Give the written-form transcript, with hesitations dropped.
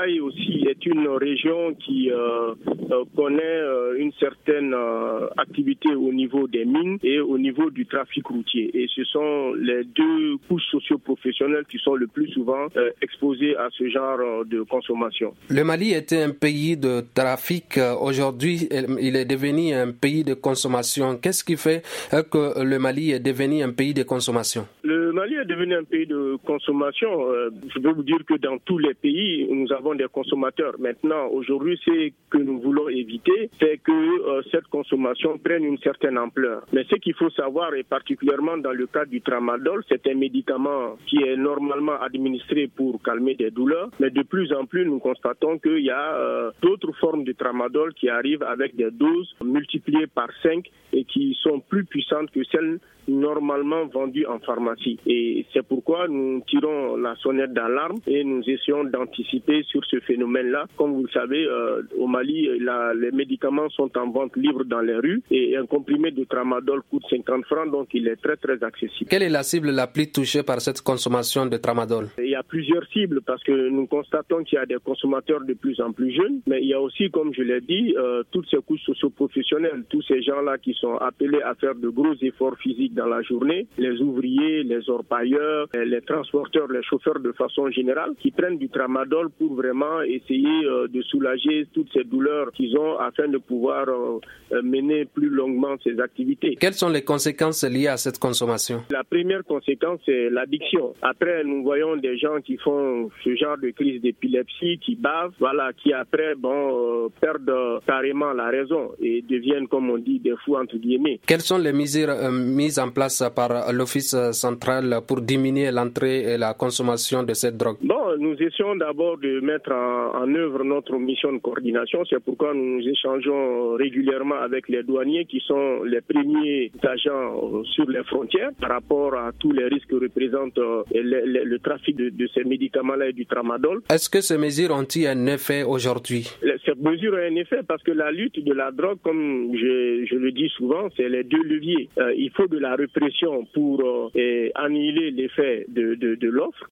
Sahel aussi est une région qui connaît une certaine activité au niveau des mines et au niveau du trafic routier. Et ce sont les deux couches socio-professionnelles qui sont le plus souvent exposées à ce genre de consommation. Le Mali était un pays de trafic. Aujourd'hui, il est devenu un pays de consommation. Qu'est-ce qui fait que le Mali est devenu un pays de consommation? Le Mali est devenu un pays de consommation. Je veux vous dire que dans tous les pays, nous avons des consommateurs. Maintenant, aujourd'hui, ce que nous voulons éviter, c'est que cette consommation prenne une certaine ampleur. Mais ce qu'il faut savoir, et particulièrement dans le cas du tramadol, c'est un médicament qui est normalement administré pour calmer des douleurs. Mais de plus en plus, nous constatons qu'il y a d'autres formes de tramadol qui arrivent avec des doses multipliées par 5 et qui sont plus puissantes que celles normalement vendues en pharmacie. Et c'est pourquoi nous tirons la sonnette d'alarme et nous essayons d'anticiper sur ce phénomène-là. Comme vous le savez, au Mali, les médicaments sont en vente libre dans les rues et un comprimé de tramadol coûte 50 francs, donc il est très très accessible. Quelle est la cible la plus touchée par cette consommation de tramadol? Il y a plusieurs cibles parce que nous constatons qu'il y a des consommateurs de plus en plus jeunes, mais il y a aussi, comme je l'ai dit, toutes ces couches socio-professionnelles, tous ces gens-là qui sont appelés à faire de gros efforts physiques dans la journée, les ouvriers, les orpailleurs, les transporteurs, les chauffeurs de façon générale, qui prennent du tramadol pour vraiment essayer de soulager toutes ces douleurs qu'ils ont afin de pouvoir mener plus longuement ces activités. Quelles sont les conséquences liées à cette consommation? La première conséquence, c'est l'addiction. Après, nous voyons des gens qui font ce genre de crise d'épilepsie, qui bavent, qui après, perdent carrément la raison et deviennent, comme on dit, des fous entre guillemets. Quelles sont les mesures mises en place par l'Office central pour diminuer l'entrée et la consommation de cette drogue? Nous essayons d'abord de mettre en œuvre notre mission de coordination. C'est pourquoi nous échangeons régulièrement avec les douaniers qui sont les premiers agents sur les frontières par rapport à tous les risques que représente le trafic de ces médicaments-là et du tramadol. Est-ce que ces mesures ont-ils un effet aujourd'hui? Cette mesure a un effet parce que la lutte de la drogue, comme je le dis souvent, c'est les deux leviers. Il faut de la répression pour annihiler l'effet de l'offre